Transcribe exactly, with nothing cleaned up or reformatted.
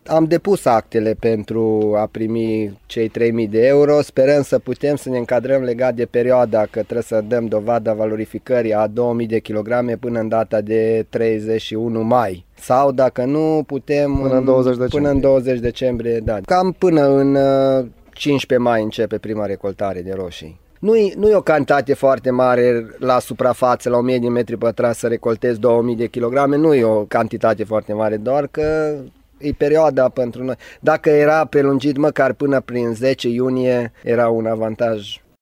Am depus actele pentru a primi cei trei mii de euro, sperăm să putem să ne încadrăm legat de perioada, că trebuie să dăm dovada valorificării a două mii de kilograme până în data de treizeci și unu mai. Sau dacă nu putem până în douăzeci decembrie. Până în douăzeci decembrie, da. Cam până în cincisprezece mai începe prima recoltare de roșii. Nu e, nu e o cantitate foarte mare la suprafață, la o mie de metri pătrați să recoltezi două mii de kilograme, nu e o cantitate foarte mare, doar că e perioada pentru noi. Dacă era prelungit măcar până prin zece iunie, era un avantaj